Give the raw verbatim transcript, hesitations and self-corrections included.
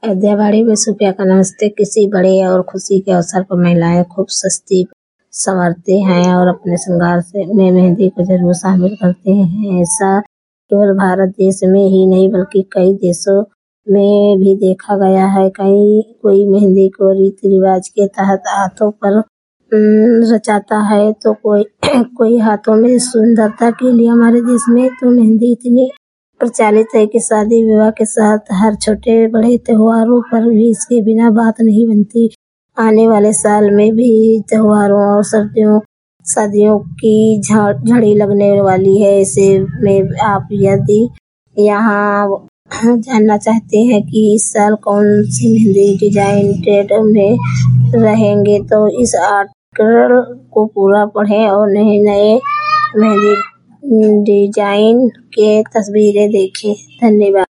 अयोध्या में सुफिया का नमस्ते। किसी बड़े और खुशी के अवसर पर महिलाएं खूब सजती संवरती हैं और अपने श्रृंगार से में मेहंदी को जरूर शामिल करते हैं। ऐसा केवल भारत देश में ही नहीं बल्कि कई देशों में भी देखा गया है। कहीं कोई मेहंदी को रीति रिवाज के तहत हाथों पर रचाता है तो कोई कोई हाथों में सुंदरता के लिए। हमारे देश में तो मेहंदी इतनी प्रचलित है कि शादी विवाह के साथ हर छोटे बड़े त्योहारों पर भी इसके बिना बात नहीं बनती। आने वाले साल में भी त्योहारों और सर्दियों शादियों की झड़ी लगने वाली है। ऐसे में आप यदि यहाँ जानना चाहते हैं कि इस साल कौन सी मेहंदी डिजाइन ट्रेंड में रहेंगे तो इस आर्टिकल को पूरा पढ़ें और नए नए मेहंदी डिजाइन के तस्वीरें देखें। धन्यवाद।